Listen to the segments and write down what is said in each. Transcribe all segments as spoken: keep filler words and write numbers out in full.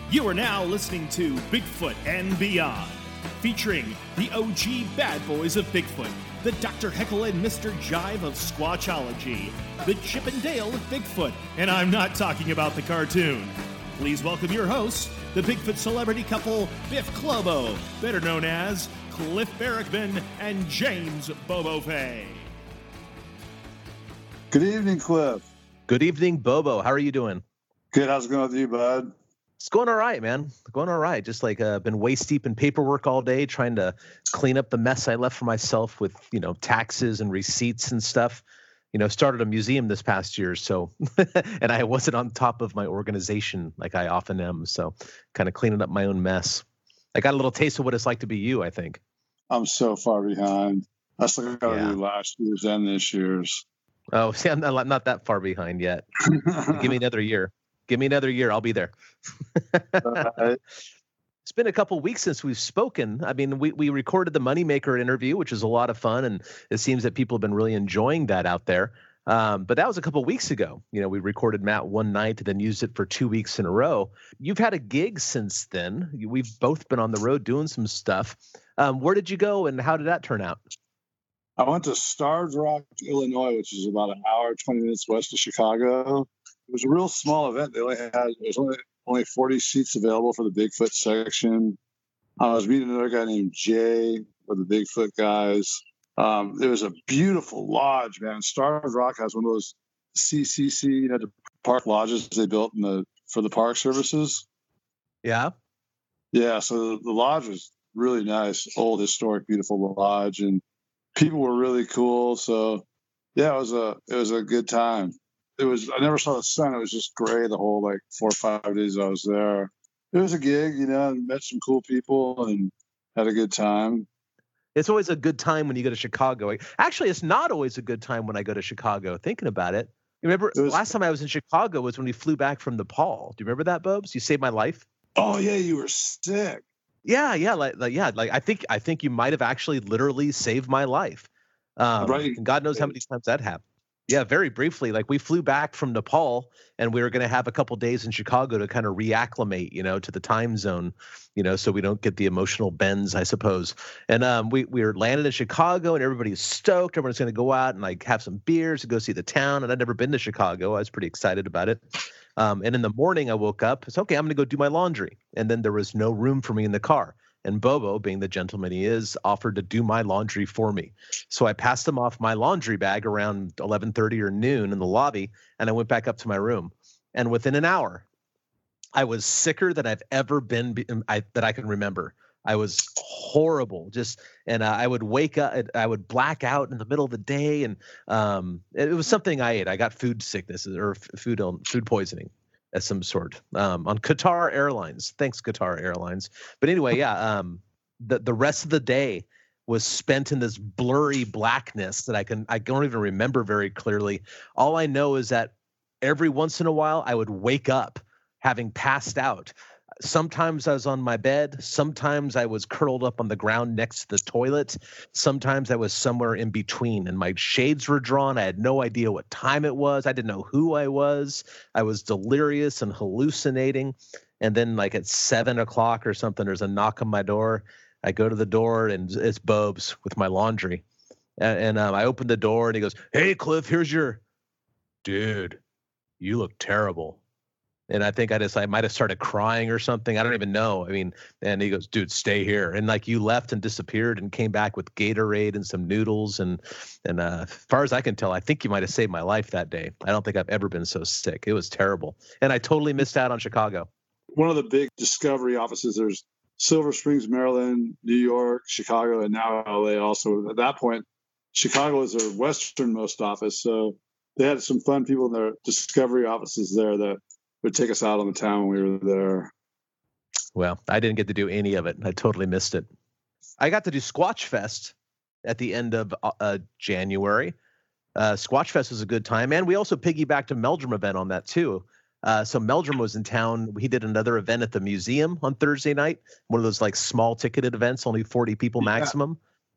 You are now listening to Bigfoot and Beyond, featuring the O G bad boys of Bigfoot, the Doctor Heckle and Mister Jive of Squatchology, the Chip and Dale of Bigfoot, and I'm not talking about the cartoon. Please welcome your hosts, the Bigfoot celebrity couple Biff Clobo, better known as Cliff Barrickman and James Bobo Fay. Good evening, Cliff. Good evening, Bobo. How are you doing? Good. How's it going with you, bud? It's going all right, man. Going all right. Just like uh, been waist deep in paperwork all day, trying to clean up the mess I left for myself with, you know, taxes and receipts and stuff. You know, started a museum this past year, so and I wasn't on top of my organization like I often am. So, kind of cleaning up my own mess. I got a little taste of what it's like to be you, I think. I'm so far behind. I still got to Yeah. do last year's and this year's. Oh, see, I'm not, I'm not that far behind yet. Give me another year. Give me another year. I'll be there. Uh, It's been a couple weeks since we've spoken. I mean, we, we recorded the Moneymaker interview, which was a lot of fun, and it seems that people have been really enjoying that out there. Um, but that was a couple weeks ago. You know, we recorded Matt one night and then used it for two weeks in a row. You've had a gig since then. We've both been on the road doing some stuff. Um, where did you go, and how did that turn out? I went to Starved Rock, Illinois, which is about an hour, twenty minutes west of Chicago. It was a real small event. They only had, there was only, only forty seats available for the Bigfoot section. I was meeting another guy named Jay with the Bigfoot guys. Um, it was a beautiful lodge, man. Starved Rock has one of those C C C, you know, the park lodges they built in the for the park services. Yeah. Yeah, so the lodge was really nice, old, historic, beautiful lodge, and people were really cool. So, yeah, it was a it was a good time. It was I never saw the sun. It was just gray the whole like four or five days I was there. It was a gig, you know, and met some cool people and had a good time. It's always a good time when you go to Chicago. Actually, it's not always a good time when I go to Chicago, thinking about it. You remember It was- last time I was in Chicago was when we flew back from Nepal. Do you remember that, Bobs? You saved my life. Oh yeah, you were sick. Yeah, yeah, like, like yeah, like I think I think you might have actually literally saved my life. Um, Right. and God knows how many times that happened. Yeah, very briefly. Like we flew back from Nepal, and we were going to have a couple days in Chicago to kind of reacclimate, you know, to the time zone, you know, so we don't get the emotional bends, I suppose. And um, we we were landed in Chicago, and everybody's stoked. Everyone's going to go out and like have some beers and go see the town. And I'd never been to Chicago. I was pretty excited about it. Um, and in the morning, I woke up. It's okay. I'm going to go do my laundry. And then there was no room for me in the car. And Bobo, being the gentleman he is, offered to do my laundry for me. So I passed him off my laundry bag around eleven thirty or noon in the lobby, and I went back up to my room. And within an hour, I was sicker than I've ever been be- I, that I can remember. I was horrible, just and uh, I would wake up, I would black out in the middle of the day, and um, it, it was something I ate. I got food sickness or f- food food poisoning of some sort um, on Qatar Airlines. Thanks, Qatar Airlines. But anyway, yeah, um, the the rest of the day was spent in this blurry blackness that I can I don't even remember very clearly. All I know is that every once in a while I would wake up having passed out. Sometimes I was on my bed. Sometimes I was curled up on the ground next to the toilet. Sometimes I was somewhere in between, and my shades were drawn. I had no idea what time it was. I didn't know who I was. I was delirious and hallucinating. And then like at seven o'clock or something, there's a knock on my door. I go to the door, and it's Bob's with my laundry. And, and um, I open the door, and he goes, "Hey, Cliff, here's your..." "Dude, you look terrible." And I think I just, I might have started crying or something. I don't even know. I mean, and he goes, "Dude, stay here." And like you left and disappeared and came back with Gatorade and some noodles. And, and uh, as far as I can tell, I think you might have saved my life that day. I don't think I've ever been so sick. It was terrible. And I totally missed out on Chicago. One of the big Discovery offices, there's Silver Springs, Maryland, New York, Chicago, and now L A also. At that point, Chicago was their westernmost office. So they had some fun people in their Discovery offices there that would take us out on the town when we were there. Well, I didn't get to do any of it. I totally missed it. I got to do Squatch Fest at the end of uh, January. Uh, Squatch Fest was a good time, and we also piggybacked a Meldrum event on that too. Uh, so Meldrum was in town. He did another event at the museum on Thursday night, one of those like small ticketed events, only forty people maximum.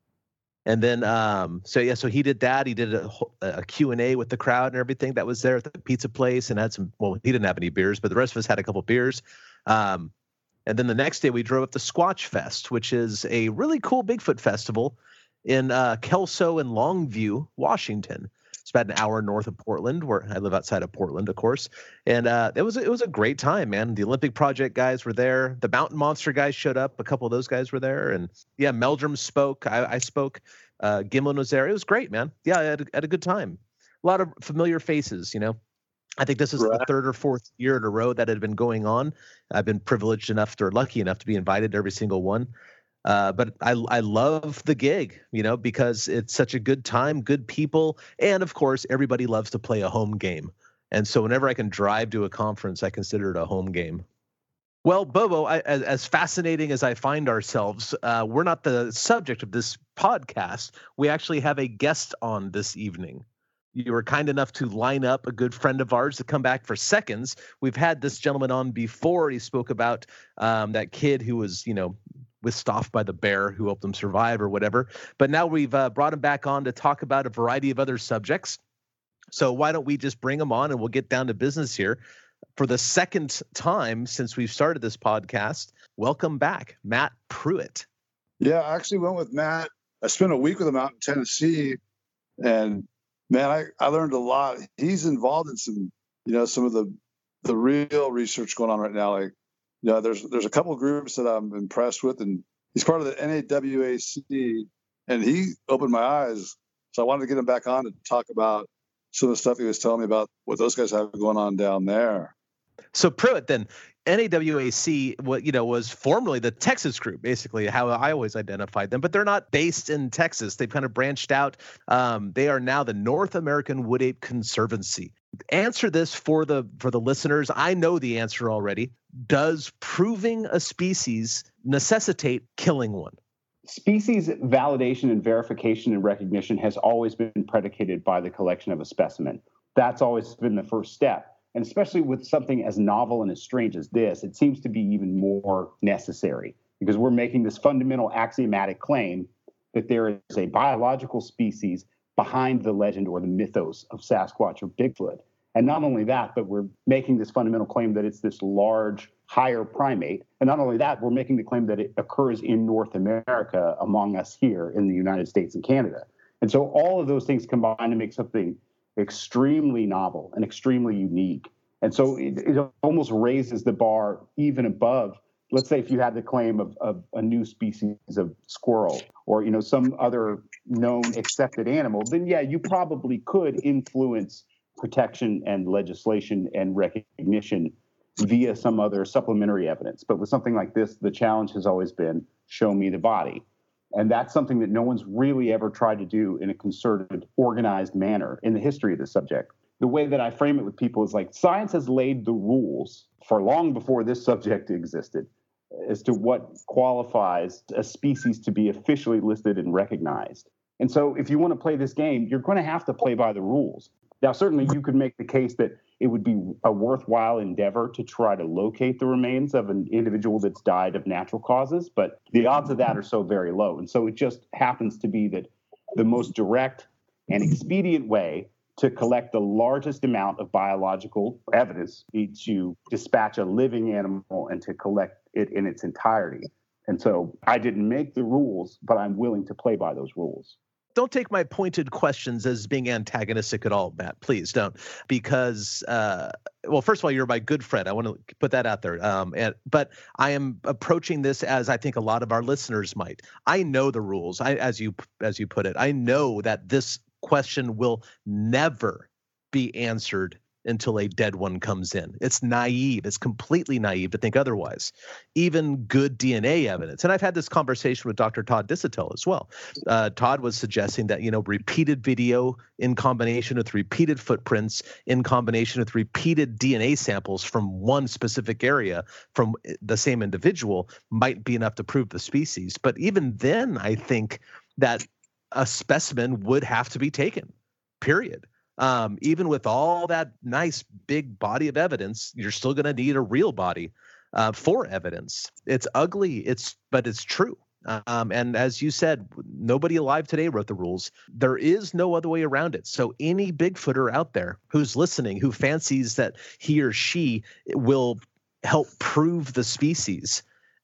And then, um, so yeah, so he did that. He did a, a Q and A with the crowd and everything that was there at the pizza place, and had some, well, he didn't have any beers, but the rest of us had a couple beers. Um, And then the next day we drove up to Squatch Fest, which is a really cool Bigfoot festival in uh, Kelso and Longview, Washington. It's about an hour north of Portland, where I live outside of Portland, of course. And uh, it was it was a great time, man. The Olympic Project guys were there. The Mountain Monster guys showed up. A couple of those guys were there. And yeah, Meldrum spoke. I, I spoke. Uh, Gimlin was there. It was great, man. Yeah, I had a, had a good time. A lot of familiar faces, you know. I think this is right. the third or fourth year in a row that had been going on. I've been privileged enough or lucky enough to be invited to every single one. Uh, but I I love the gig, you know, because it's such a good time, good people. And of course, everybody loves to play a home game. And so whenever I can drive to a conference, I consider it a home game. Well, Bobo, I, as, as fascinating as I find ourselves, uh, we're not the subject of this podcast. We actually have a guest on this evening. You were kind enough to line up a good friend of ours to come back for seconds. We've had this gentleman on before. He spoke about um, that kid who was, you know, whisked off by the bear who helped him survive or whatever. But now we've uh, brought him back on to talk about a variety of other subjects. So why don't we just bring him on and we'll get down to business here. For the second time since we've started this podcast, welcome back, Matt Pruitt. Yeah, I actually went with Matt. I spent a week with him out in Tennessee, and man, I, I learned a lot. He's involved in some, you know, some of the the real research going on right now. Like, you know, there's there's a couple of groups that I'm impressed with, and he's part of the N A W A C, and he opened my eyes. So I wanted to get him back on to talk about some of the stuff he was telling me about what those guys have going on down there. So Pruitt, then N A W A C, what you know, was formerly the Texas group, basically how I always identified them, but they're not based in Texas. They've kind of branched out. Um, they are now the North American Wood Ape Conservancy. Answer this for the for the listeners. I know the answer already. Does proving a species necessitate killing one? Species validation and verification and recognition has always been predicated by the collection of a specimen. That's always been the first step. And especially with something as novel and as strange as this, it seems to be even more necessary because we're making this fundamental axiomatic claim that there is a biological species behind the legend or the mythos of Sasquatch or Bigfoot. And not only that, but we're making this fundamental claim that it's this large, higher primate. And not only that, we're making the claim that it occurs in North America among us here in the United States and Canada. And so all of those things combine to make something extremely novel and extremely unique. And so it, it almost raises the bar even above, let's say if you had the claim of, of a new species of squirrel or, you know, some other known accepted animal, then yeah, you probably could influence protection and legislation and recognition via some other supplementary evidence. But with something like this, the challenge has always been show me the body. And that's something that no one's really ever tried to do in a concerted, organized manner in the history of the subject. The way that I frame it with people is like science has laid the rules for long before this subject existed as to what qualifies a species to be officially listed and recognized. And so if you want to play this game, you're going to have to play by the rules. Now, certainly you could make the case that it would be a worthwhile endeavor to try to locate the remains of an individual that's died of natural causes, but the odds of that are so very low. And so it just happens to be that the most direct and expedient way to collect the largest amount of biological evidence is to dispatch a living animal and to collect it in its entirety. And so I didn't make the rules, but I'm willing to play by those rules. Don't take my pointed questions as being antagonistic at all, Matt. Please don't. Because, uh, well, first of all, you're my good friend. I want to put that out there. Um, and but I am approaching this as I think a lot of our listeners might. I know the rules. I, as you as you put it, I know that this question will never be answered until a dead one comes in. It's naive. It's completely naive to think otherwise. Even good D N A evidence. And I've had this conversation with Doctor Todd Disotell as well. Uh, Todd was suggesting that, you know, repeated video in combination with repeated footprints in combination with repeated D N A samples from one specific area from the same individual might be enough to prove the species. But even then, I think that a specimen would have to be taken, period. Um, even with all that nice big body of evidence, you're still going to need a real body uh, for evidence. It's ugly, it's but it's true. Um, and as you said, nobody alive today wrote the rules. There is no other way around it. So any Bigfooter out there who's listening, who fancies that he or she will help prove the species,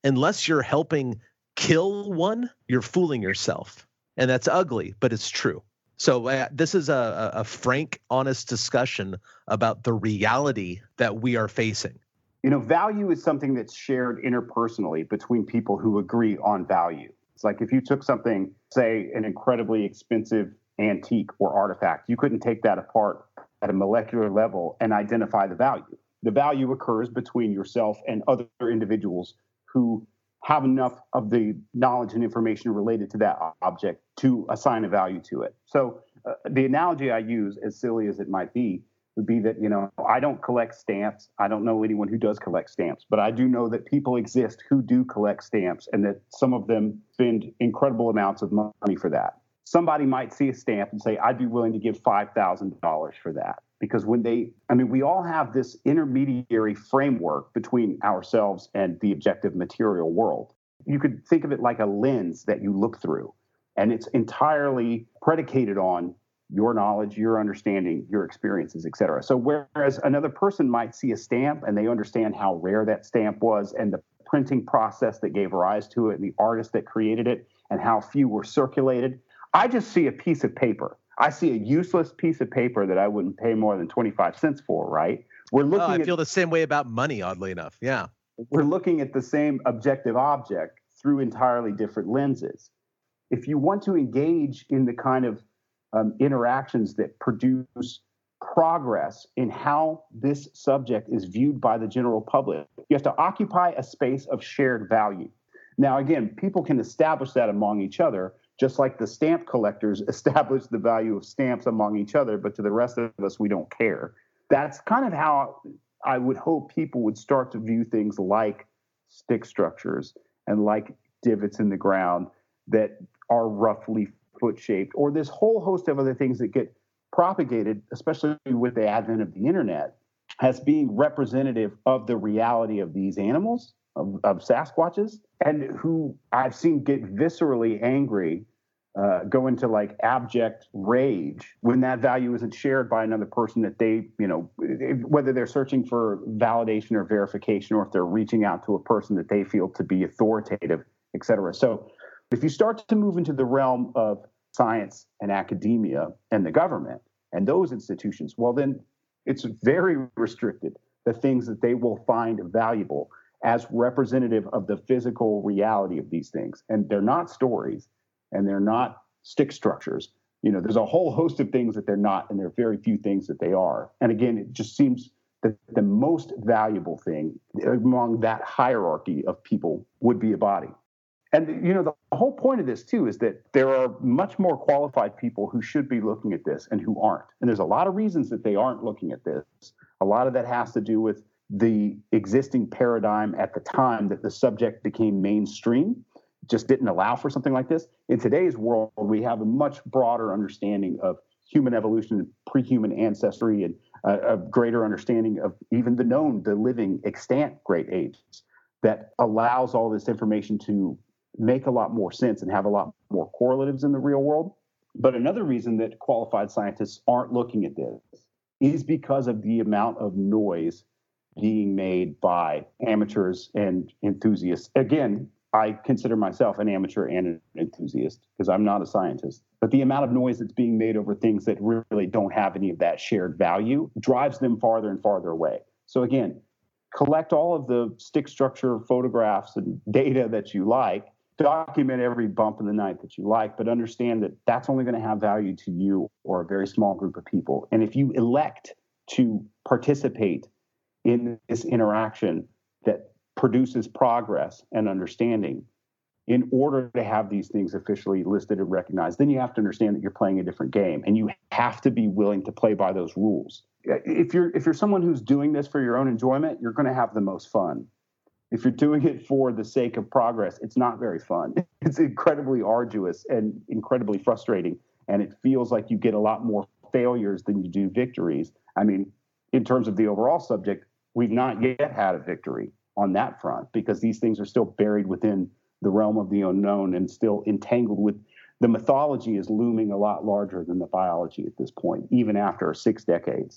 unless you're helping kill one, you're fooling yourself. And that's ugly, but it's true. So uh, this is a, a frank, honest discussion about the reality that we are facing. You know, value is something that's shared interpersonally between people who agree on value. It's like if you took something, say, an incredibly expensive antique or artifact, you couldn't take that apart at a molecular level and identify the value. The value occurs between yourself and other individuals who have enough of the knowledge and information related to that object to assign a value to it. So uh, the analogy I use, as silly as it might be, would be that, you know, I don't collect stamps. I don't know anyone who does collect stamps, but I do know that people exist who do collect stamps and that some of them spend incredible amounts of money for that. Somebody might see a stamp and say, I'd be willing to give five thousand dollars for that. Because when they, I mean, we all have this intermediary framework between ourselves and the objective material world. You could think of it like a lens that you look through, and it's entirely predicated on your knowledge, your understanding, your experiences, et cetera. So whereas another person might see a stamp and they understand how rare that stamp was and the printing process that gave rise to it and the artist that created it and how few were circulated, I just see a piece of paper. I see a useless piece of paper that I wouldn't pay more than twenty-five cents for, right? We're looking oh, I at, feel the same way about money, oddly enough. Yeah. We're looking at the same objective object through entirely different lenses. If you want to engage in the kind of um, interactions that produce progress in how this subject is viewed by the general public, you have to occupy a space of shared value. Now, again, people can establish that among each other, just like the stamp collectors establish the value of stamps among each other, but to the rest of us, we don't care. That's kind of how I would hope people would start to view things like stick structures and like divots in the ground that are roughly foot-shaped, or this whole host of other things that get propagated, especially with the advent of the internet, as being representative of the reality of these animals, of, of Sasquatches, and who I've seen get viscerally angry, uh, go into like abject rage when that value isn't shared by another person that they, you know, whether they're searching for validation or verification, or if they're reaching out to a person that they feel to be authoritative, et cetera. So if you start to move into the realm of science and academia and the government and those institutions, well, then it's very restricted, the things that they will find valuable as representative of the physical reality of these things. And they're not stories, and they're not stick structures. You know, there's a whole host of things that they're not, and there are very few things that they are. And again, it just seems that the most valuable thing among that hierarchy of people would be a body. And, you know, the whole point of this, too, is that there are much more qualified people who should be looking at this and who aren't. And there's a lot of reasons that they aren't looking at this. A lot of that has to do with the existing paradigm at the time that the subject became mainstream, just didn't allow for something like this. In today's world, we have a much broader understanding of human evolution and pre-human ancestry, and a, a greater understanding of even the known, the living, extant great apes, that allows all this information to make a lot more sense and have a lot more correlatives in the real world. But another reason that qualified scientists aren't looking at this is because of the amount of noise being made by amateurs and enthusiasts. Again, I consider myself an amateur and an enthusiast because I'm not a scientist. But the amount of noise that's being made over things that really don't have any of that shared value drives them farther and farther away. So again, collect all of the stick structure photographs and data that you like, document every bump in the night that you like, but understand that that's only going to have value to you or a very small group of people. And if you elect to participate in this interaction that produces progress and understanding in order to have these things officially listed and recognized, then you have to understand that you're playing a different game, and you have to be willing to play by those rules. If you're if you're someone who's doing this for your own enjoyment, you're going to have the most fun. If you're doing it for the sake of progress, it's not very fun. It's incredibly arduous and incredibly frustrating, and it feels like you get a lot more failures than you do victories. I mean, in terms of the overall subject, we've not yet had a victory on that front because these things are still buried within the realm of the unknown and still entangled with the mythology is looming a lot larger than the biology at this point, even after six decades.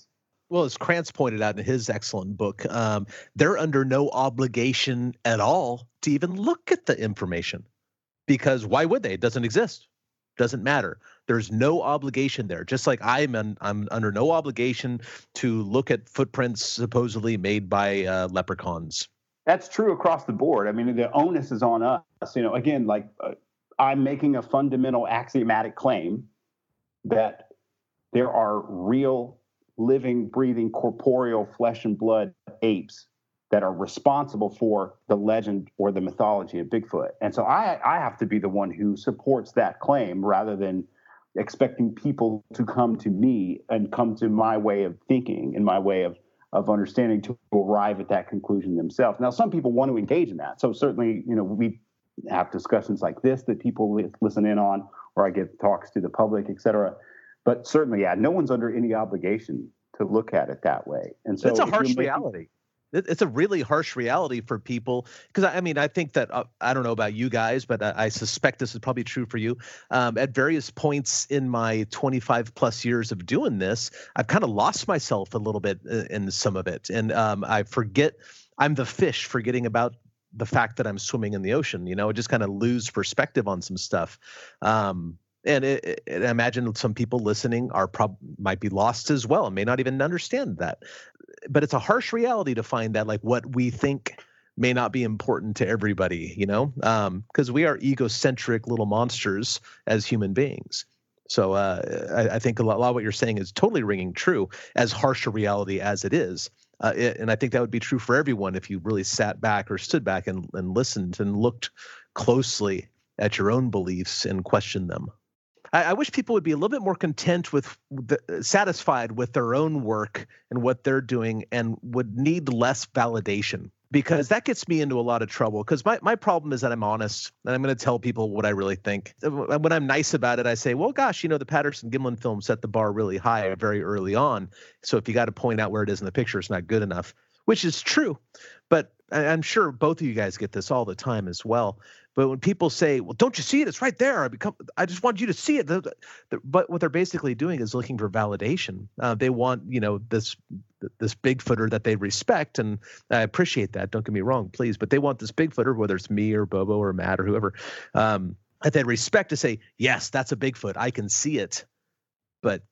Well, as Krantz pointed out in his excellent book, um, they're under no obligation at all to even look at the information, because why would they? It doesn't exist. Doesn't matter. There's no obligation there. Just like I'm, an, I'm under no obligation to look at footprints supposedly made by uh, leprechauns. That's true across the board. I mean, the onus is on us. You know, again, like uh, I'm making a fundamental axiomatic claim that there are real, living, breathing, corporeal flesh and blood apes that are responsible for the legend or the mythology of Bigfoot. And so I, I have to be the one who supports that claim rather than expecting people to come to me and come to my way of thinking and my way of, of understanding to arrive at that conclusion themselves. Now, some people want to engage in that. So certainly, you know, we have discussions like this that people li- listen in on, or I give talks to the public, et cetera. But certainly, yeah, no one's under any obligation to look at it that way. And so it's a harsh making, reality. It's a really harsh reality for people, because I mean, I think that uh, I don't know about you guys, but I, I suspect this is probably true for you. Um, at various points in my twenty-five plus years of doing this, I've kind of lost myself a little bit in some of it, and um, I forget. I'm the fish, forgetting about the fact that I'm swimming in the ocean. You know, I just kind of lose perspective on some stuff. Um, And it, it, I imagine some people listening are prob- might be lost as well and may not even understand that. But it's a harsh reality to find that like what we think may not be important to everybody, you know, because um, we are egocentric little monsters as human beings. So uh, I, I think a lot, a lot of what you're saying is totally ringing true, as harsh a reality as it is. Uh, it, and I think that would be true for everyone if you really sat back or stood back and, and listened and looked closely at your own beliefs and questioned them. I, I wish people would be a little bit more content with, the, satisfied with their own work and what they're doing, and would need less validation, because that gets me into a lot of trouble. Because my, my problem is that I'm honest, and I'm going to tell people what I really think. When I'm nice about it, I say, well, gosh, you know, the Patterson-Gimlin film set the bar really high very early on. So if you got to point out where it is in the picture, it's not good enough, which is true. But I'm sure both of you guys get this all the time as well. But when people say, well, don't you see it? It's right there. I become, I just want you to see it. The, the, but what they're basically doing is looking for validation. Uh, they want, you know, this this Bigfooter that they respect. And I appreciate that. Don't get me wrong, please. But they want this Bigfooter, whether it's me or Bobo or Matt or whoever, um, that they respect, to say, yes, that's a Bigfoot. I can see it. But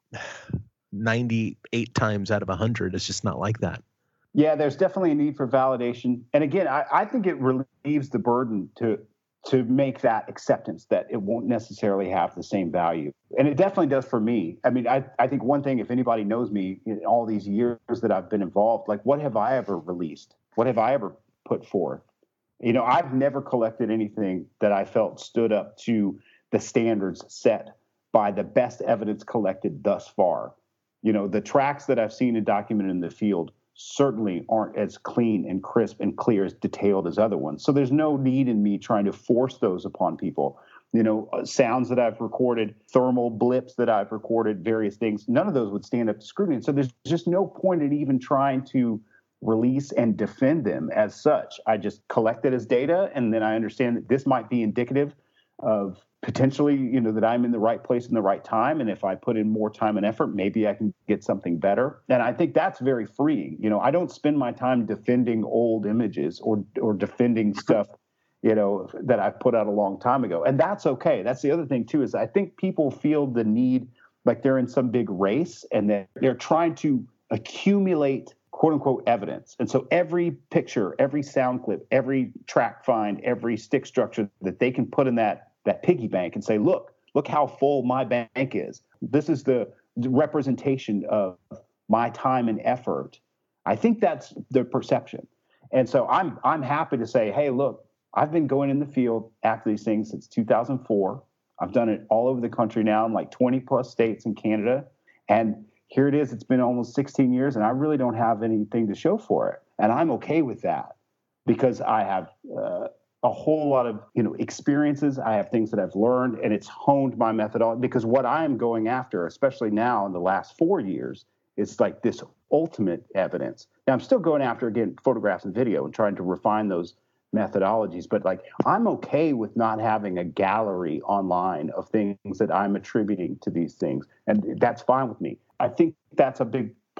ninety-eight times out of one hundred, it's just not like that. Yeah, there's definitely a need for validation. And again, I, I think it relieves the burden to to make that acceptance that it won't necessarily have the same value. And it definitely does for me. I mean, I, I think one thing, if anybody knows me in all these years that I've been involved, like what have I ever released? What have I ever put forth? You know, I've never collected anything that I felt stood up to the standards set by the best evidence collected thus far. You know, the tracks that I've seen and documented in the field certainly aren't as clean and crisp and clear, as detailed as other ones. So there's no need in me trying to force those upon people. You know, uh, sounds that I've recorded, thermal blips that I've recorded, various things, none of those would stand up to scrutiny. So there's just no point in even trying to release and defend them as such. I just collect it as data, and then I understand that this might be indicative of potentially, you know, that I'm in the right place in the right time. And if I put in more time and effort, maybe I can get something better. And I think that's very freeing. You know, I don't spend my time defending old images or or defending stuff, you know, that I put out a long time ago. And that's okay. That's the other thing too, is I think people feel the need, like they're in some big race and that they're trying to accumulate quote unquote evidence. And so every picture, every sound clip, every track find, every stick structure that they can put in that that piggy bank and say, look, look how full my bank is. This is the representation of my time and effort. I think that's the perception. And so I'm I'm happy to say, hey, look, I've been going in the field after these things since two thousand four. I've done it all over the country now in like twenty plus states in Canada. And here it is. It's been almost sixteen years, and I really don't have anything to show for it. And I'm okay with that because I have uh, a whole lot of, you know, experiences. I have things that I've learned, and it's honed my methodology, because what I'm going after, especially now in the last four years, is like this ultimate evidence. Now I'm still going after, again, photographs and video and trying to refine those methodologies, but like I'm okay with not having a gallery online of things that I'm attributing to these things. And that's fine with me. I think that's a big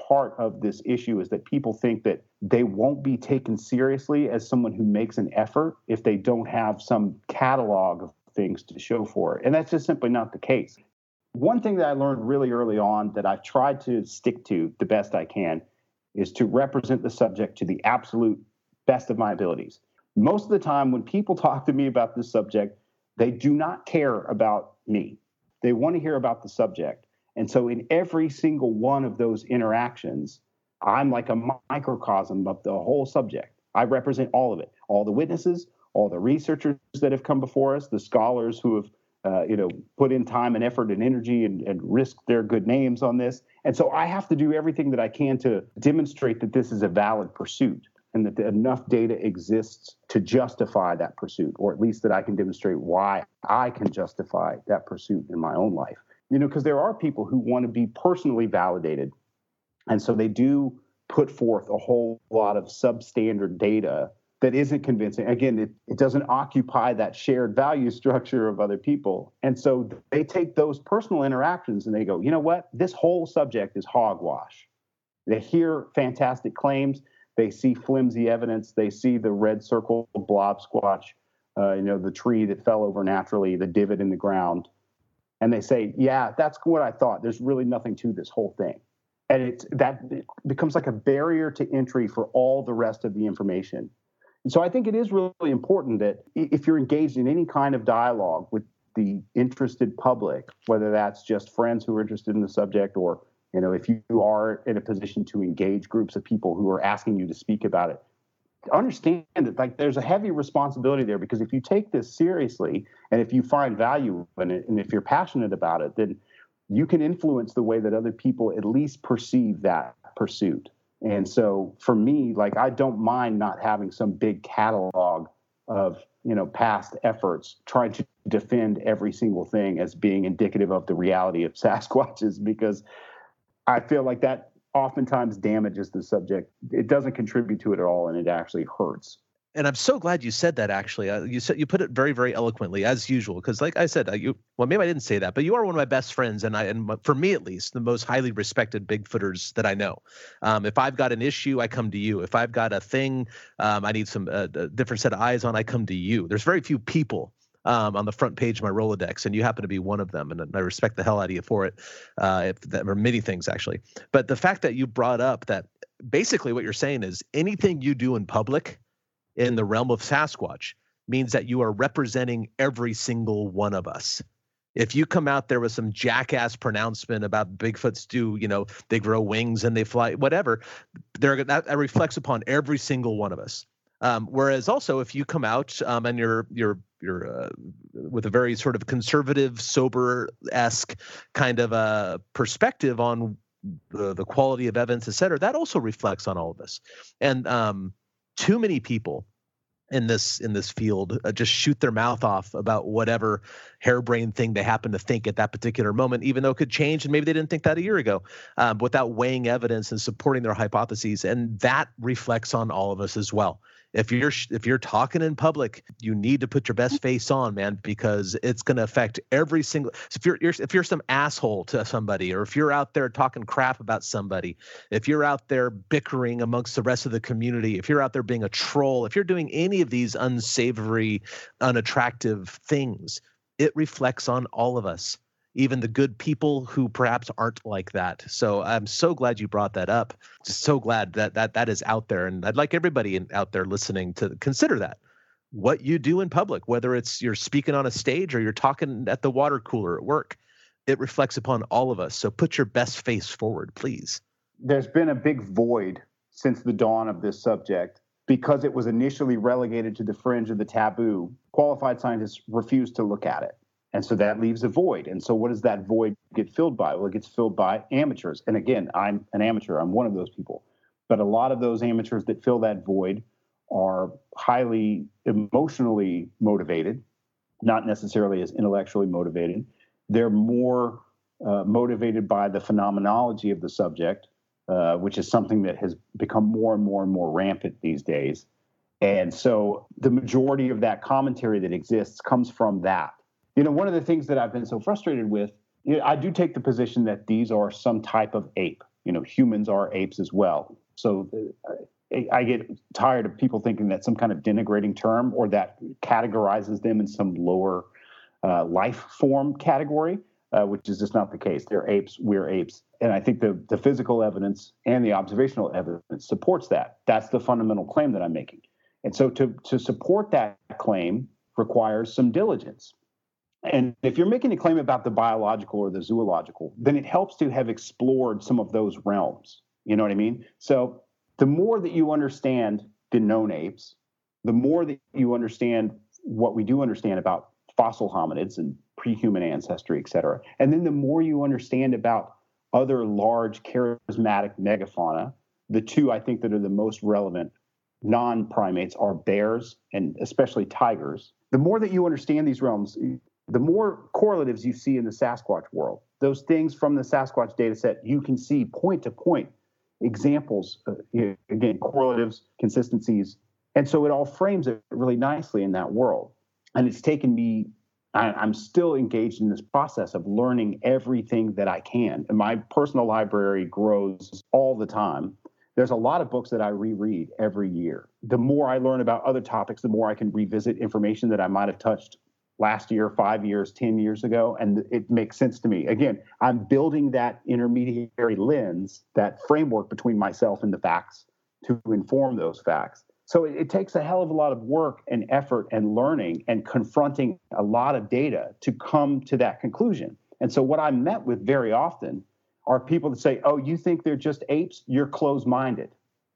part of this issue is that people think that they won't be taken seriously as someone who makes an effort if they don't have some catalog of things to show for it. And that's just simply not the case. One thing that I learned really early on that I've tried to stick to the best I can is to represent the subject to the absolute best of my abilities. Most of the time when people talk to me about this subject, they do not care about me. They want to hear about the subject. And so in every single one of those interactions, I'm like a microcosm of the whole subject. I represent all of it, all the witnesses, all the researchers that have come before us, the scholars who have uh, you know, put in time and effort and energy and, and risked their good names on this. And so I have to do everything that I can to demonstrate that this is a valid pursuit and that enough data exists to justify that pursuit, or at least that I can demonstrate why I can justify that pursuit in my own life. You know, because there are people who want to be personally validated. And so they do put forth a whole lot of substandard data that isn't convincing. Again, it, it doesn't occupy that shared value structure of other people. And so they take those personal interactions and they go, you know what? This whole subject is hogwash. They hear fantastic claims. They see flimsy evidence. They see the red circle blob squatch, uh, you know, the tree that fell over naturally, the divot in the ground. And they say, yeah, that's what I thought. There's really nothing to this whole thing. And it's, that it becomes like a barrier to entry for all the rest of the information. And so I think it is really important that if you're engaged in any kind of dialogue with the interested public, whether that's just friends who are interested in the subject, or, you know, if you are in a position to engage groups of people who are asking you to speak about it, understand that like there's a heavy responsibility there, because if you take this seriously and if you find value in it and if you're passionate about it, then you can influence the way that other people at least perceive that pursuit. And so for me, like, I don't mind not having some big catalog of, you know, past efforts trying to defend every single thing as being indicative of the reality of Sasquatches, because I feel like that oftentimes damages the subject. It doesn't contribute to it at all, and it actually hurts. And I'm so glad you said that, actually. Uh, you said, you put it very, very eloquently, as usual. Because, like I said, uh, you well, maybe I didn't say that, but you are one of my best friends, and I, and for me at least, the most highly respected Bigfooters that I know. Um, if I've got an issue, I come to you. If I've got a thing, um, I need some uh, a different set of eyes on, I come to you. There's very few people um, on the front page of my Rolodex, and you happen to be one of them, and I respect the hell out of you for it. Uh, if that, or many things actually, but the fact that you brought up that basically what you're saying is anything you do in public in the realm of Sasquatch means that you are representing every single one of us. If you come out there with some jackass pronouncement about Bigfoots do, you know, they grow wings and they fly, whatever, they're, that, that reflects upon every single one of us. Um, whereas also if you come out um, and you're you're you're uh, with a very sort of conservative, sober-esque kind of a perspective on the, the quality of evidence, et cetera, that also reflects on all of us. And um, too many people in this in this field uh, just shoot their mouth off about whatever harebrained thing they happen to think at that particular moment, even though it could change and maybe they didn't think that a year ago, um, without weighing evidence and supporting their hypotheses. And that reflects on all of us as well. If you're if you're talking in public, you need to put your best face on, man, because it's going to affect every single. So if you're, you're if you're some asshole to somebody, or if you're out there talking crap about somebody, if you're out there bickering amongst the rest of the community, if you're out there being a troll, if you're doing any of these unsavory, unattractive things, it reflects on all of us, even the good people who perhaps aren't like that. So I'm so glad you brought that up. Just so glad that that that is out there. And I'd like everybody in, out there listening to consider that. What you do in public, whether it's you're speaking on a stage or you're talking at the water cooler at work, it reflects upon all of us. So put your best face forward, please. There's been a big void since the dawn of this subject. Because it was initially relegated to the fringe of the taboo, qualified scientists refused to look at it. And so that leaves a void. And so what does that void get filled by? Well, it gets filled by amateurs. And again, I'm an amateur. I'm one of those people. But a lot of those amateurs that fill that void are highly emotionally motivated, not necessarily as intellectually motivated. They're more uh, motivated by the phenomenology of the subject, uh, which is something that has become more and more and more rampant these days. And so the majority of that commentary that exists comes from that. You know, one of the things that I've been so frustrated with, you know, I do take the position that these are some type of ape. you know, humans are apes as well. So uh, I get tired of people thinking that's some kind of denigrating term or that categorizes them in some lower uh, life form category, uh, which is just not the case. They're apes, we're apes. And I think the, the physical evidence and the observational evidence supports that. That's the fundamental claim that I'm making. And so to, to support that claim requires some diligence. And if you're making a claim about the biological or the zoological, then it helps to have explored some of those realms. You know what I mean? So the more that you understand the known apes, the more that you understand what we do understand about fossil hominids and pre-human ancestry, et cetera, and then the more you understand about other large charismatic megafauna, the two I think that are the most relevant non-primates are bears and especially tigers. The more that you understand these realms, the more correlatives you see in the Sasquatch world. Those things from the Sasquatch data set, you can see point to point examples, uh, again, correlatives, consistencies. And so it all frames it really nicely in that world. And it's taken me, I, I'm still engaged in this process of learning everything that I can. And my personal library grows all the time. There's a lot of books that I reread every year. The more I learn about other topics, the more I can revisit information that I might have touched last year, five years, ten years ago, and it makes sense to me. Again, I'm building that intermediary lens, that framework between myself and the facts to inform those facts. So it, it takes a hell of a lot of work and effort and learning and confronting a lot of data to come to that conclusion. And so what I'm met with very often are people that say, oh, you think they're just apes? You're closed-minded.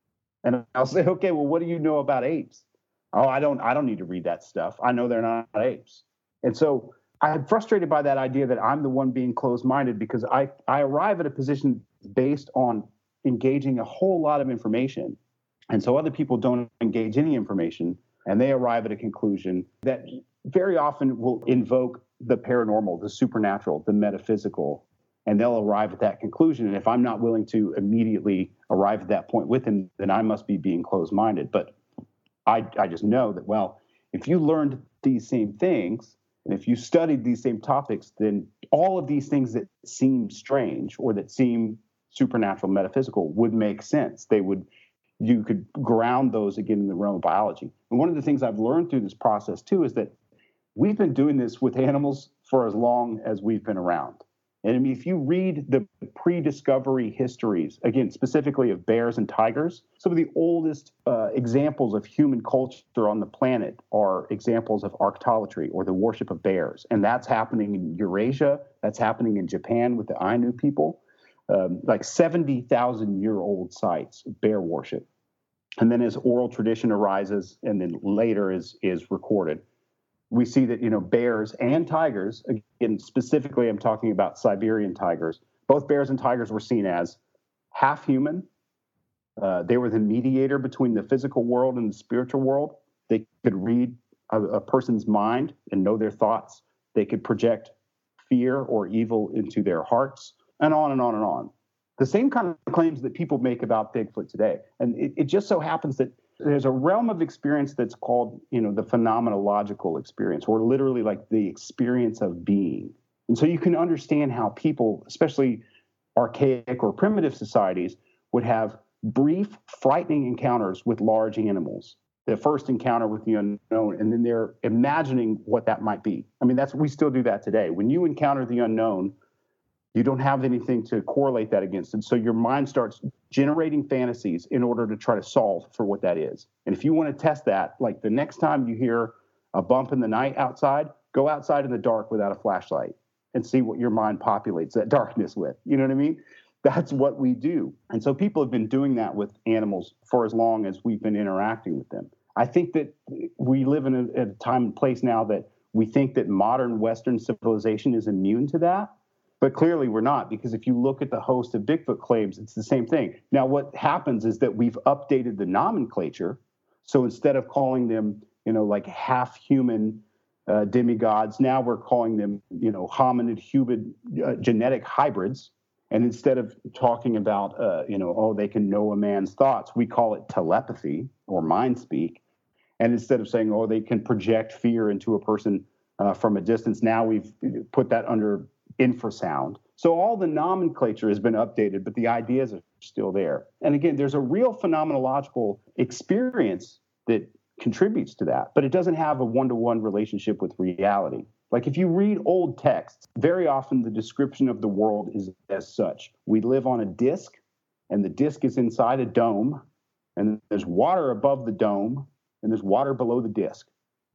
And I'll say, okay, well, what do you know about apes? Oh, I don't, I don't need to read that stuff. I know they're not apes. And so I'm frustrated by that idea that I'm the one being closed-minded because I, I arrive at a position based on engaging a whole lot of information. And so other people don't engage any information, and they arrive at a conclusion that very often will invoke the paranormal, the supernatural, the metaphysical, and they'll arrive at that conclusion. And if I'm not willing to immediately arrive at that point with them, then I must be being closed-minded. But I, I just know that, well, if you learned these same things, and if you studied these same topics, then all of these things that seem strange or that seem supernatural, metaphysical would make sense. They would, you could ground those again in the realm of biology. And one of the things I've learned through this process too is that we've been doing this with animals for as long as we've been around. And I mean, if you read the pre-discovery histories, again, specifically of bears and tigers, some of the oldest uh, examples of human culture on the planet are examples of arctolatry or the worship of bears. And that's happening in Eurasia. That's happening in Japan with the Ainu people, um, like seventy thousand year old sites of bear worship. And then as oral tradition arises and then later is, is recorded, we see that, you know, bears and tigers, again, specifically I'm talking about Siberian tigers, both bears and tigers were seen as half human. Uh, they were the mediator between the physical world and the spiritual world. They could read a, a person's mind and know their thoughts. They could project fear or evil into their hearts, and on and on and on. The same kind of claims that people make about Bigfoot today. And it, it just so happens that there's a realm of experience that's called, you know, the phenomenological experience, or literally like the experience of being. And so you can understand how people, especially archaic or primitive societies, would have brief, frightening encounters with large animals. The first encounter with the unknown, and then they're imagining what that might be. I mean, that's we still do that today. When you encounter the unknown, you don't have anything to correlate that against. And so your mind starts generating fantasies in order to try to solve for what that is. And if you want to test that, like the next time you hear a bump in the night outside, go outside in the dark without a flashlight and see what your mind populates that darkness with. You know what I mean? That's what we do. And so people have been doing that with animals for as long as we've been interacting with them. I think that we live in a, a time and place now that we think that modern Western civilization is immune to that. But clearly we're not, because if you look at the host of Bigfoot claims, it's the same thing. Now, what happens is that we've updated the nomenclature. So instead of calling them, you know, like half human uh, demigods, now we're calling them, you know, hominid human uh, genetic hybrids. And instead of talking about, uh, you know, oh, they can know a man's thoughts, we call it telepathy or mind speak. And instead of saying, oh, they can project fear into a person uh, from a distance, now we've put that under infrasound. So all the nomenclature has been updated, but the ideas are still there. And again, there's a real phenomenological experience that contributes to that, but it doesn't have a one-to-one relationship with reality. Like if you read old texts, very often the description of the world is as such. We live on a disk, and the disk is inside a dome, and there's water above the dome, and there's water below the disk.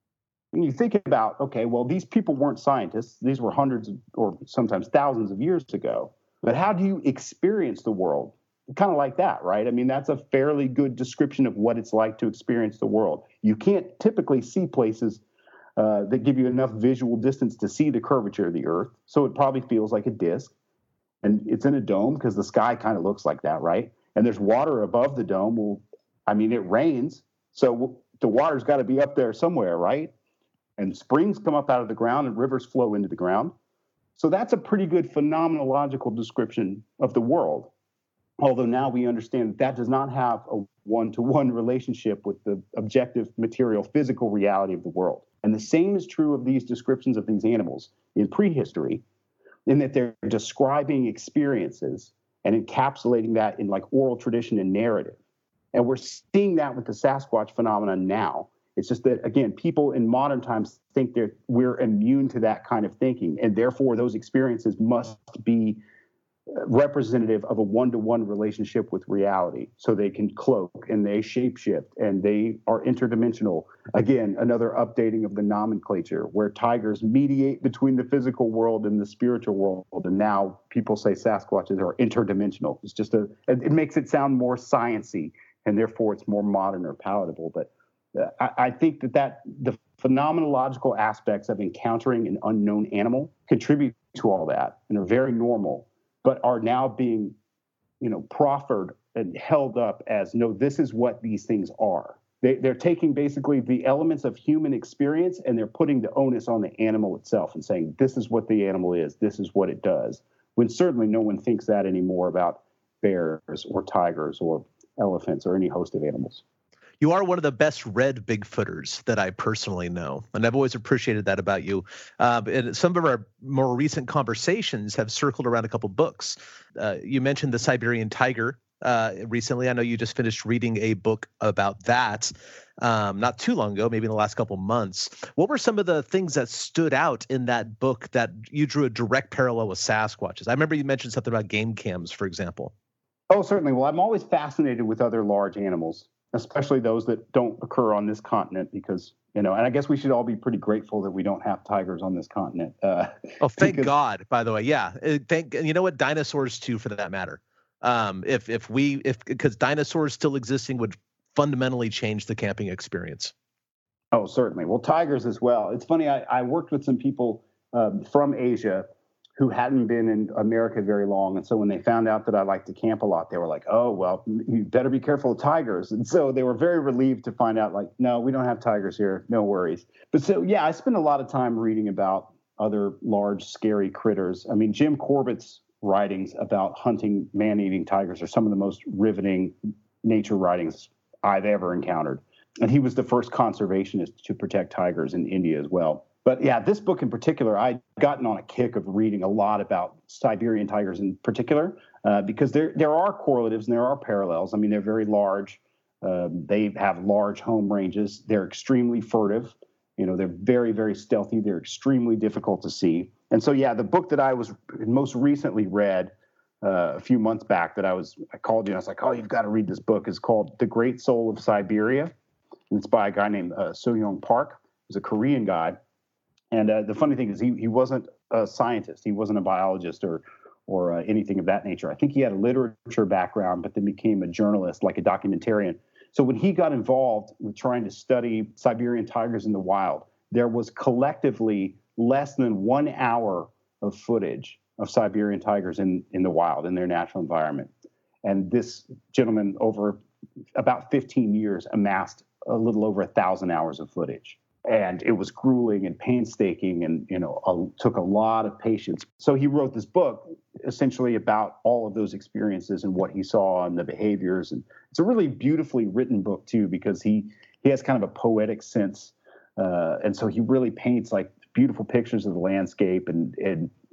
And you think about, okay, well, these people weren't scientists. These were hundreds of, or sometimes thousands of years ago. But how do you experience the world? Kind of like that, right? I mean, that's a fairly good description of what it's like to experience the world. You can't typically see places uh, that give you enough visual distance to see the curvature of the Earth. So it probably feels like a disk. And it's in a dome because the sky kind of looks like that, right? And there's water above the dome. Well, I mean, it rains. So the water's got to be up there somewhere, right? And springs come up out of the ground and rivers flow into the ground. So that's a pretty good phenomenological description of the world. Although now we understand that that does not have a one-to-one relationship with the objective, material, physical reality of the world. And the same is true of these descriptions of these animals in prehistory, in that they're describing experiences and encapsulating that in like oral tradition and narrative. And we're seeing that with the Sasquatch phenomenon now. It's just that, again, people in modern times think that we're immune to that kind of thinking, and therefore those experiences must be representative of a one-to-one relationship with reality, so they can cloak and they shapeshift and they are interdimensional. Again, another updating of the nomenclature where tigers mediate between the physical world and the spiritual world, and now people say Sasquatches are interdimensional. It's just a, it makes it sound more science-y, and therefore it's more modern or palatable. But uh, I, I think that, that the phenomenological aspects of encountering an unknown animal contribute to all that and are very normal, but are now being, you know, proffered and held up as, no, this is what these things are. They, they're taking basically the elements of human experience and they're putting the onus on the animal itself and saying, this is what the animal is, this is what it does. When certainly no one thinks that anymore about bears or tigers or elephants or any host of animals. You are one of the best read Bigfooters that I personally know, and I've always appreciated that about you. Uh, and some of our more recent conversations have circled around a couple books. Uh, you mentioned the Siberian tiger uh, recently. I know you just finished reading a book about that um, not too long ago, maybe in the last couple months. What were some of the things that stood out in that book that you drew a direct parallel with Sasquatches? I remember you mentioned something about game cams, for example. Oh, certainly. Well, I'm always fascinated with other large animals, especially those that don't occur on this continent, because, you know, and I guess we should all be pretty grateful that we don't have tigers on this continent. Uh, oh, thank because, God, by the way. Yeah. Thank, you know what? Dinosaurs too, for that matter. Um, if, if we, if, because dinosaurs still existing would fundamentally change the camping experience. Oh, certainly. Well, tigers as well. It's funny. I, I worked with some people um, from Asia who hadn't been in America very long. And so when they found out that I like to camp a lot, they were like, oh, well, you better be careful of tigers. And so they were very relieved to find out, like, no, we don't have tigers here. No worries. But so, yeah, I spent a lot of time reading about other large, scary critters. I mean, Jim Corbett's writings about hunting man-eating tigers are some of the most riveting nature writings I've ever encountered. And he was the first conservationist to protect tigers in India as well. But yeah, this book in particular, I'd gotten on a kick of reading a lot about Siberian tigers in particular, uh, because there there are correlatives and there are parallels. I mean, they're very large. Um, they have large home ranges. They're extremely furtive. You know, they're very, very stealthy. They're extremely difficult to see. And so, yeah, the book that I was most recently read uh, a few months back that I was, I called you and I was like, oh, you've got to read this book, is called The Great Soul of Siberia. And it's by a guy named uh, So-Young Park. He's a Korean guy. And uh, the funny thing is he he wasn't a scientist. He wasn't a biologist or or uh, anything of that nature. I think he had a literature background, but then became a journalist, like a documentarian. So when he got involved with trying to study Siberian tigers in the wild, there was collectively less than one hour of footage of Siberian tigers in, in the wild, in their natural environment. And this gentleman, over about fifteen years, amassed a little over a thousand hours of footage. And it was grueling and painstaking and, you know, a, took a lot of patience. So he wrote this book essentially about all of those experiences and what he saw and the behaviors. And it's a really beautifully written book, too, because he, he has kind of a poetic sense. Uh, and so he really paints like beautiful pictures of the landscape and, and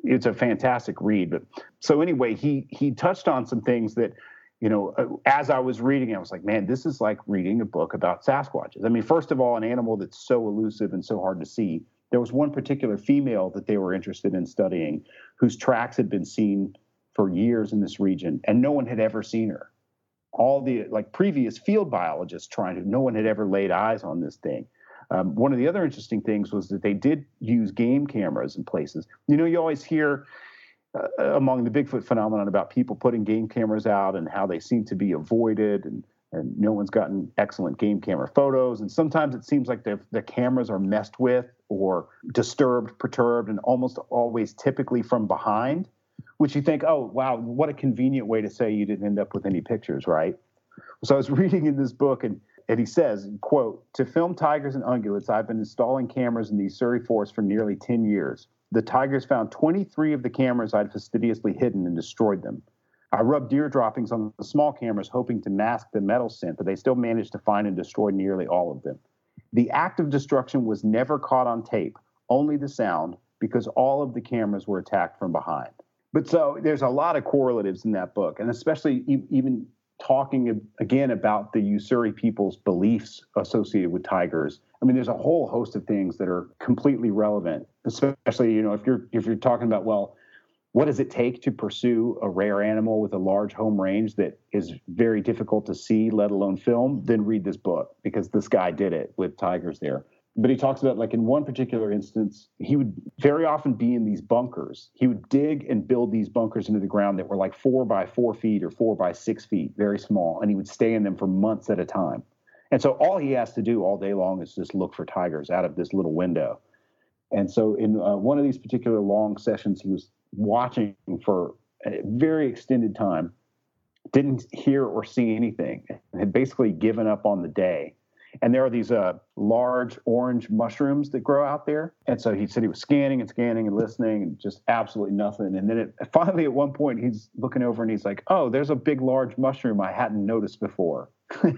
it's a fantastic read. But so anyway, he he touched on some things that, you know, as I was reading, I was like, man, this is like reading a book about Sasquatches. I mean, first of all, an animal that's so elusive and so hard to see. There was one particular female that they were interested in studying whose tracks had been seen for years in this region, and no one had ever seen her. All the like previous field biologists trying to, no one had ever laid eyes on this thing. Um, one of the other interesting things was that they did use game cameras in places. You know, you always hear uh, among the Bigfoot phenomenon about people putting game cameras out and how they seem to be avoided, and, and no one's gotten excellent game camera photos. And sometimes it seems like the the cameras are messed with or disturbed, perturbed, and almost always typically from behind, which you think, oh, wow, what a convenient way to say you didn't end up with any pictures, right? So I was reading in this book, and, and he says, quote, "To film tigers and ungulates, I've been installing cameras in the Surrey forest for nearly ten years. The tigers found twenty-three of the cameras I'd fastidiously hidden and destroyed them. I rubbed deer droppings on the small cameras, hoping to mask the metal scent, but they still managed to find and destroy nearly all of them. The act of destruction was never caught on tape, only the sound, because all of the cameras were attacked from behind." But so there's a lot of correlatives in that book, and especially e- even talking again about the Ussuri people's beliefs associated with tigers. I mean, there's a whole host of things that are completely relevant, especially, you know, if you're if you're talking about, well, what does it take to pursue a rare animal with a large home range that is very difficult to see, let alone film, then read this book, because this guy did it with tigers there. But he talks about, like, in one particular instance, he would very often be in these bunkers. He would dig and build these bunkers into the ground that were like four by four feet or four by six feet, very small, and he would stay in them for months at a time. And so all he has to do all day long is just look for tigers out of this little window. And so in uh, one of these particular long sessions, he was watching for a very extended time, didn't hear or see anything, and had basically given up on the day. And there are these uh, large orange mushrooms that grow out there. And so he said he was scanning and scanning and listening and just absolutely nothing. And then it, finally at one point he's looking over and he's like, oh, there's a big, large mushroom I hadn't noticed before.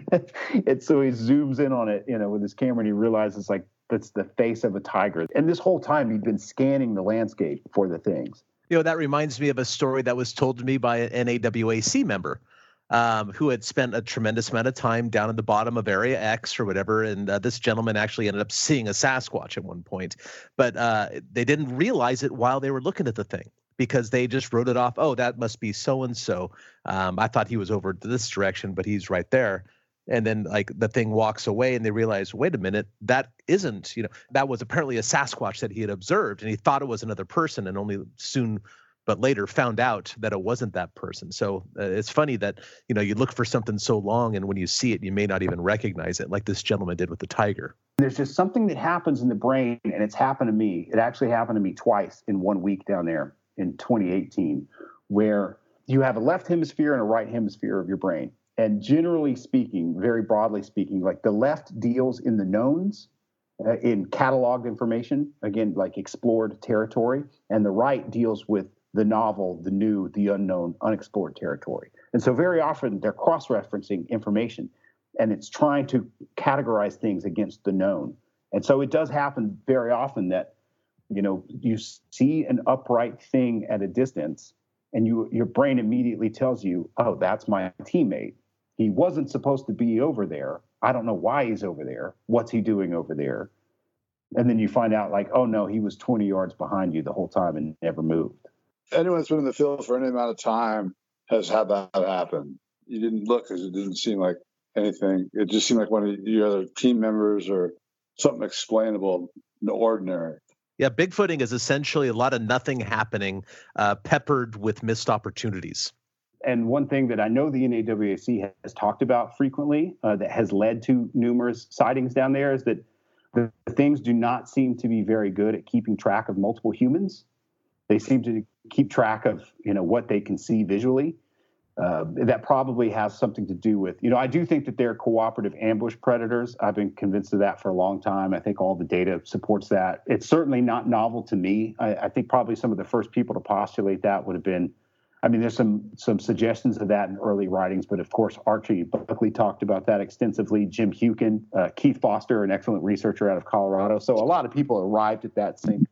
And so he zooms in on it, you know, with his camera, and he realizes, like, that's the face of a tiger. And this whole time he'd been scanning the landscape for the things. You know, that reminds me of a story that was told to me by an N A W A C member um, who had spent a tremendous amount of time down at the bottom of Area X or whatever. And uh, this gentleman actually ended up seeing a Sasquatch at one point, but uh, they didn't realize it while they were looking at the thing, because they just wrote it off. Oh, that must be so-and-so. Um, I thought he was over this direction, but he's right there. And then, like, the thing walks away and they realize, wait a minute, that isn't, you know, that was apparently a Sasquatch that he had observed, and he thought it was another person, and only soon but later found out that it wasn't that person. So uh, it's funny that, you know, you look for something so long, and when you see it, you may not even recognize it, like this gentleman did with the tiger. There's just something that happens in the brain, and it's happened to me. It actually happened to me twice in one week down there in twenty eighteen, where you have a left hemisphere and a right hemisphere of your brain. And generally speaking, very broadly speaking, like, the left deals in the knowns, uh, in cataloged information, again, like explored territory, and the right deals with the novel, the new, the unknown, unexplored territory. And so very often they're cross-referencing information, and it's trying to categorize things against the known. And so it does happen very often that, you know, you see an upright thing at a distance, and you your brain immediately tells you, oh, that's my teammate. He wasn't supposed to be over there. I don't know why he's over there. What's he doing over there? And then you find out, like, oh, no, he was twenty yards behind you the whole time and never moved. Anyone that's been in the field for any amount of time has had that happen. You didn't look because it didn't seem like anything. It just seemed like one of your other team members or something explainable, ordinary. Yeah, Bigfooting is essentially a lot of nothing happening, uh, peppered with missed opportunities. And one thing that I know the N A W A C has talked about frequently uh, that has led to numerous sightings down there is that the things do not seem to be very good at keeping track of multiple humans. They seem to keep track of, you know, what they can see visually. Uh, that probably has something to do with, you know, I do think that they're cooperative ambush predators. I've been convinced of that for a long time. I think all the data supports that. It's certainly not novel to me. I, I think probably some of the first people to postulate that would have been, I mean, there's some some suggestions of that in early writings, but of course, Archie Buckley talked about that extensively. Jim Hukin, uh, Keith Foster, an excellent researcher out of Colorado. So a lot of people arrived at that same conclusion.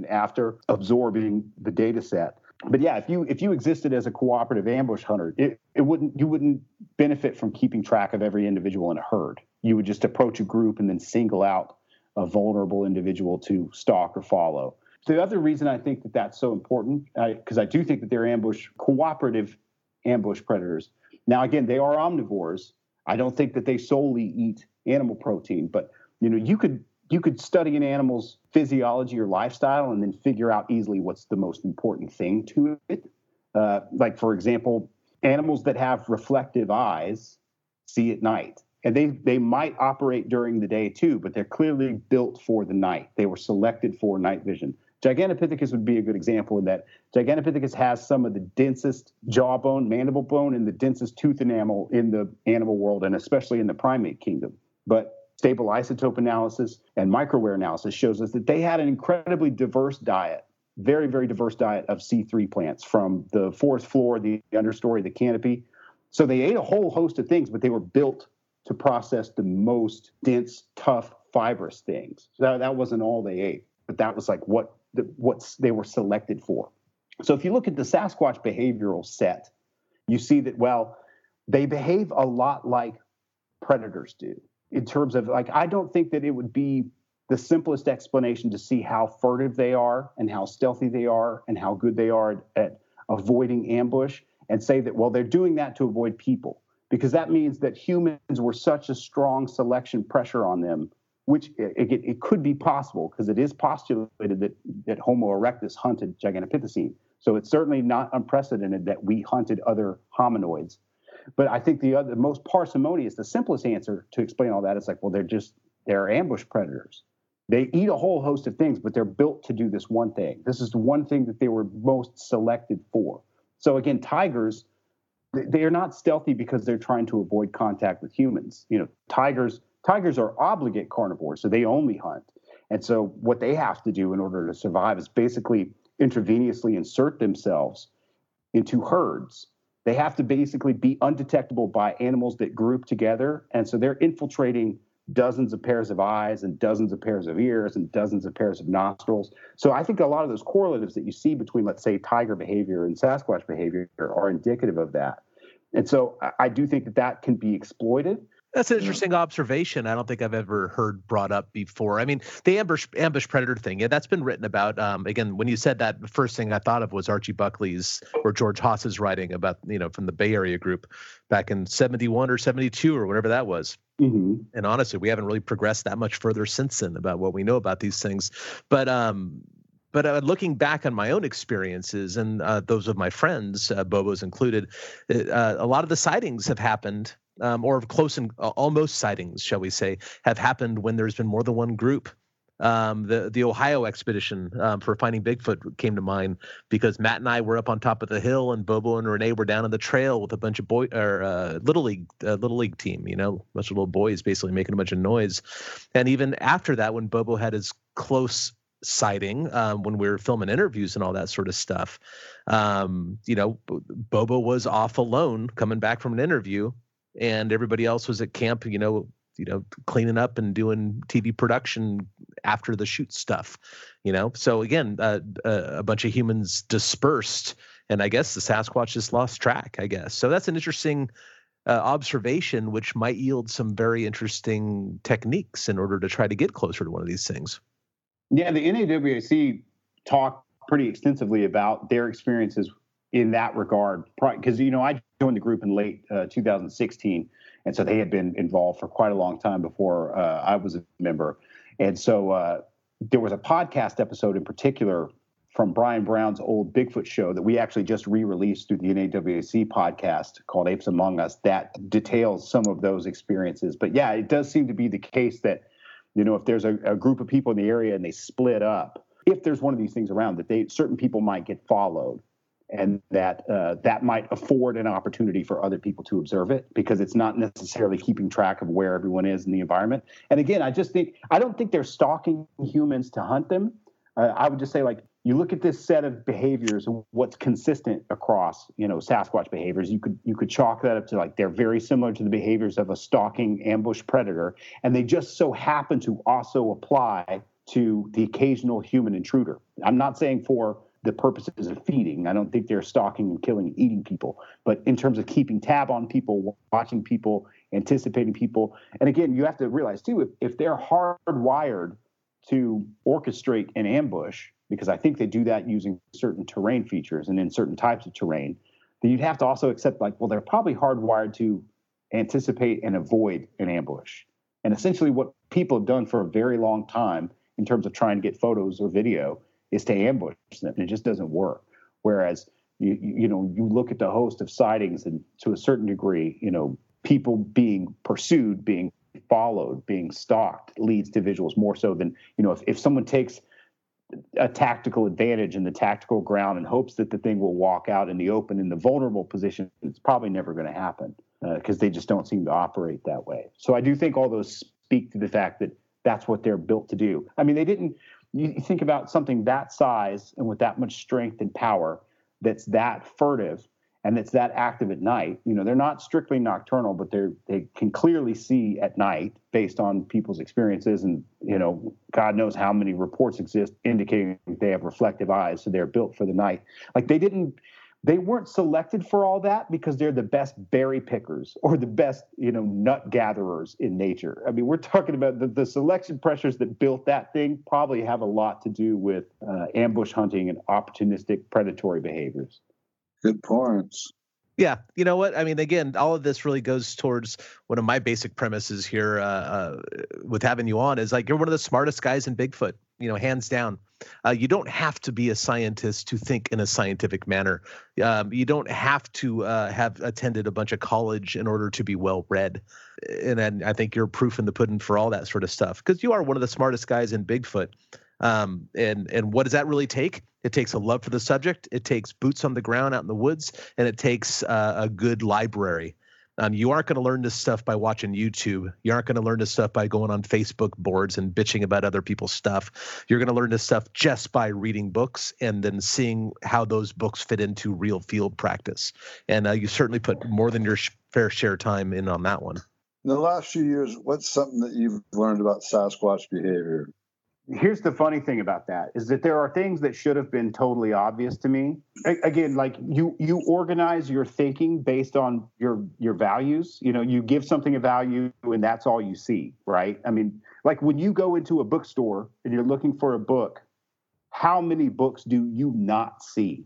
after absorbing the data set. But yeah, if you if you existed as a cooperative ambush hunter, it, it wouldn't you wouldn't benefit from keeping track of every individual in a herd. You would just approach a group and then single out a vulnerable individual to stalk or follow. The other reason I think that that's so important, because I, I do think that they're ambush cooperative ambush predators. Now, again, they are omnivores. I don't think that they solely eat animal protein, but you know, you could you could study an animal's physiology or lifestyle and then figure out easily what's the most important thing to it. Uh, like, for example, animals that have reflective eyes see at night. And they, they might operate during the day too, but they're clearly built for the night. They were selected for night vision. Gigantopithecus would be a good example in that Gigantopithecus has some of the densest jawbone, mandible bone, and the densest tooth enamel in the animal world, and especially in the primate kingdom. But stable isotope analysis and microwear analysis shows us that they had an incredibly diverse diet, very, very diverse diet of C three plants, from the forest floor, the understory, the canopy. So they ate a whole host of things, but they were built to process the most dense, tough, fibrous things. So that, that wasn't all they ate, but that was like what the, what they were selected for. So if you look at the Sasquatch behavioral set, you see that, well, they behave a lot like predators do in terms of, like, I don't think that it would be the simplest explanation to see how furtive they are and how stealthy they are and how good they are at, at avoiding ambush and say that, well, they're doing that to avoid people. Because that means that humans were such a strong selection pressure on them, which it, it, it could be possible because it is postulated that, that Homo erectus hunted Gigantopithecine. So it's certainly not unprecedented that we hunted other hominoids. But I think the other, the most parsimonious, the simplest answer to explain all that is like, well, they're just, they're ambush predators. They eat a whole host of things, but they're built to do this one thing. This is the one thing that they were most selected for. So again, tigers, they are not stealthy because they're trying to avoid contact with humans. You know, tigers tigers are obligate carnivores, so they only hunt. And so what they have to do in order to survive is basically intravenously insert themselves into herds. They have to basically be undetectable by animals that group together. And so they're infiltrating dozens of pairs of eyes and dozens of pairs of ears and dozens of pairs of nostrils. So I think a lot of those correlatives that you see between, let's say, tiger behavior and Sasquatch behavior are indicative of that. And so I do think that that can be exploited. That's an interesting observation. I don't think I've ever heard brought up before. I mean, the ambush ambush predator thing, yeah, that's been written about. Um, again, when you said that, the first thing I thought of was Archie Buckley's or George Haas's writing about, you know, from the Bay Area group back in seventy-one or seventy-two or whatever that was. Mm-hmm. And honestly, we haven't really progressed that much further since then about what we know about these things. But um, but uh, looking back on my own experiences and uh, those of my friends, uh, Bobo's included, uh, a lot of the sightings have happened. Um, or close and uh, almost sightings, shall we say, have happened when there's been more than one group. Um, the the Ohio expedition um, for finding Bigfoot came to mind because Matt and I were up on top of the hill, and Bobo and Renee were down on the trail with a bunch of boy or uh, little league uh, little league team. You know, a bunch of little boys basically making a bunch of noise. And even after that, when Bobo had his close sighting, um, when we were filming interviews and all that sort of stuff, um, you know, Bobo was off alone coming back from an interview. And everybody else was at camp, you know, you know, cleaning up and doing T V production after the shoot stuff, you know. So again, uh, a bunch of humans dispersed, and I guess the Sasquatch just lost track, I guess. So that's an interesting uh, observation, which might yield some very interesting techniques in order to try to get closer to one of these things. Yeah, the N A W A C talked pretty extensively about their experiences in that regard, because, you know, I joined the group in late uh, two thousand sixteen, and so they had been involved for quite a long time before uh, I was a member. And so uh, there was a podcast episode in particular from Brian Brown's old Bigfoot show that we actually just re-released through the N A W A C podcast called Apes Among Us that details some of those experiences. But yeah, it does seem to be the case that, you know, if there's a, a group of people in the area and they split up, if there's one of these things around, that they certain people might get followed. And that uh, that might afford an opportunity for other people to observe it, because it's not necessarily keeping track of where everyone is in the environment. And again, I just think, I don't think they're stalking humans to hunt them. Uh, I would just say, like, you look at this set of behaviors and what's consistent across, you know, Sasquatch behaviors, you could you could chalk that up to, like, they're very similar to the behaviors of a stalking ambush predator. And they just so happen to also apply to the occasional human intruder. I'm not saying for the purposes of feeding. I don't think they're stalking and killing and eating people. But in terms of keeping tab on people, watching people, anticipating people. And again, you have to realize, too, if, if they're hardwired to orchestrate an ambush, because I think they do that using certain terrain features and in certain types of terrain, then you'd have to also accept, like, well, they're probably hardwired to anticipate and avoid an ambush. And essentially what people have done for a very long time in terms of trying to get photos or video is to ambush them, and it just doesn't work. Whereas, you you know, you look at the host of sightings, and to a certain degree, you know, people being pursued, being followed, being stalked leads to visuals more so than, you know, if, if someone takes a tactical advantage in the tactical ground and hopes that the thing will walk out in the open in the vulnerable position, it's probably never going to happen because uh, they just don't seem to operate that way. So I do think all those speak to the fact that that's what they're built to do. I mean, they didn't, you think about something that size and with that much strength and power that's that furtive and that's that active at night. You know, they're not strictly nocturnal, but they're they can clearly see at night based on people's experiences. And, you know, God knows how many reports exist indicating they have reflective eyes, so they're built for the night. Like they didn't, they weren't selected for all that because they're the best berry pickers or the best, you know, nut gatherers in nature. I mean, we're talking about the, the selection pressures that built that thing probably have a lot to do with uh, ambush hunting and opportunistic predatory behaviors. Good points. Yeah, you know what? I mean, again, all of this really goes towards one of my basic premises here uh, uh, with having you on is like you're one of the smartest guys in Bigfoot, you know, hands down. Uh, you don't have to be a scientist to think in a scientific manner. Um, you don't have to uh, have attended a bunch of college in order to be well read. And then I think you're proof in the pudding for all that sort of stuff because you are one of the smartest guys in Bigfoot. Um, and and what does that really take? It takes a love for the subject. It takes boots on the ground out in the woods, and it takes uh, a good library. Um, you aren't going to learn this stuff by watching YouTube. You aren't going to learn this stuff by going on Facebook boards and bitching about other people's stuff. You're going to learn this stuff just by reading books and then seeing how those books fit into real field practice. And uh, you certainly put more than your sh- fair share time in on that one. In the last few years, what's something that you've learned about Sasquatch behavior? Here's the funny thing about that is that there are things that should have been totally obvious to me. A- again, like you, you organize your thinking based on your, your values. You know, you give something a value and that's all you see, right? I mean, like when you go into a bookstore and you're looking for a book, how many books do you not see?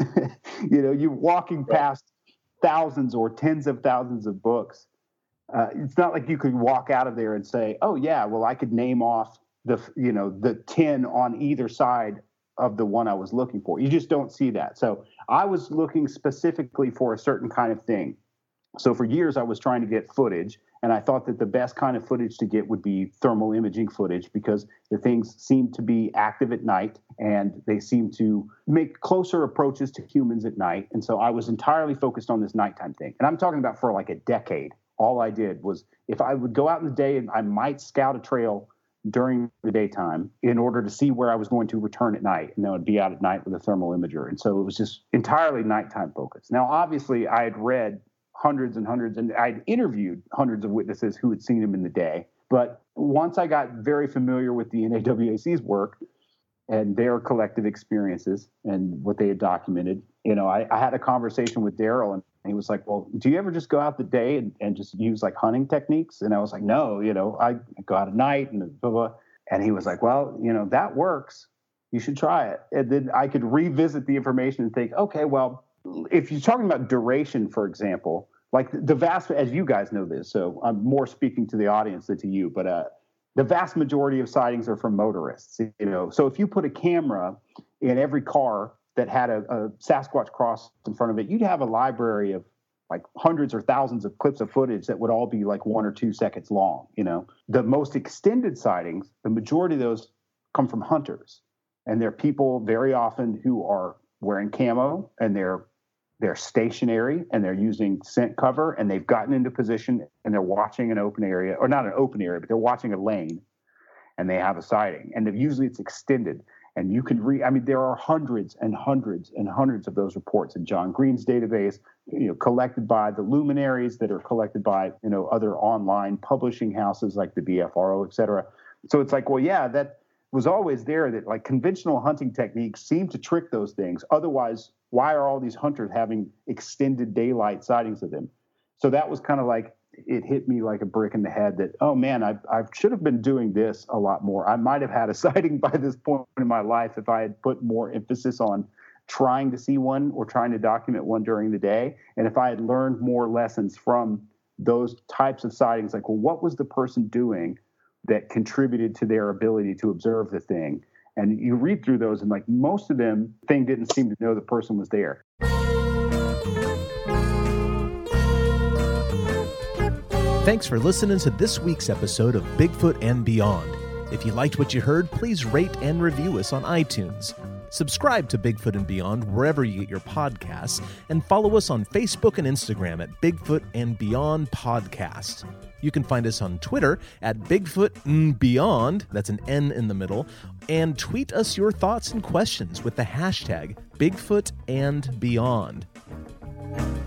You know, you're walking past thousands or tens of thousands of books. Uh, it's not like you could walk out of there and say, oh yeah, well, I could name off the, you know, the ten on either side of the one I was looking for. You just don't see that. So I was looking specifically for a certain kind of thing. So for years I was trying to get footage, and I thought that the best kind of footage to get would be thermal imaging footage because the things seem to be active at night and they seem to make closer approaches to humans at night. And so I was entirely focused on this nighttime thing. And I'm talking about for like a decade. All I did was if I would go out in the day and I might scout a trail during the daytime in order to see where I was going to return at night. And then I would be out at night with a thermal imager. And so it was just entirely nighttime focused. Now, obviously, I had read hundreds and hundreds, and I'd interviewed hundreds of witnesses who had seen him in the day. But once I got very familiar with the N A W A C's work and their collective experiences and what they had documented, you know, I, I had a conversation with Daryl, and he was like, well, do you ever just go out the day and, and just use like hunting techniques? And I was like, no, you know, I go out at night and blah, blah. And he was like, well, you know, that works. You should try it. And then I could revisit the information and think, okay, well, if you're talking about duration, for example, like the vast, as you guys know this, so I'm more speaking to the audience than to you, but uh, the vast majority of sightings are from motorists, you know. So if you put a camera in every car that had a, a Sasquatch cross in front of it, you'd have a library of like hundreds or thousands of clips of footage that would all be like one or two seconds long, you know. The most extended sightings, the majority of those come from hunters. And they're people very often who are wearing camo and they're they're stationary and they're using scent cover and they've gotten into position and they're watching an open area, or not an open area, but they're watching a lane and they have a sighting. And usually it's extended. And you can read, I mean, there are hundreds and hundreds and hundreds of those reports in John Green's database, you know, collected by the luminaries that are collected by, you know, other online publishing houses like the B F R O, et cetera. So it's like, well, yeah, that was always there that like conventional hunting techniques seem to trick those things. Otherwise, why are all these hunters having extended daylight sightings of them? So that was kind of like, it hit me like a brick in the head that, oh man, I, I should have been doing this a lot more. I might have had a sighting by this point in my life if I had put more emphasis on trying to see one or trying to document one during the day. And if I had learned more lessons from those types of sightings, like, well, what was the person doing that contributed to their ability to observe the thing? And you read through those and like most of them, the thing didn't seem to know the person was there. Thanks for listening to this week's episode of Bigfoot and Beyond. If you liked what you heard, please rate and review us on iTunes. Subscribe to Bigfoot and Beyond wherever you get your podcasts, and follow us on Facebook and Instagram at Bigfoot and Beyond Podcast. You can find us on Twitter at Bigfoot and Beyond, that's an N in the middle, and tweet us your thoughts and questions with the hashtag Bigfoot and Beyond.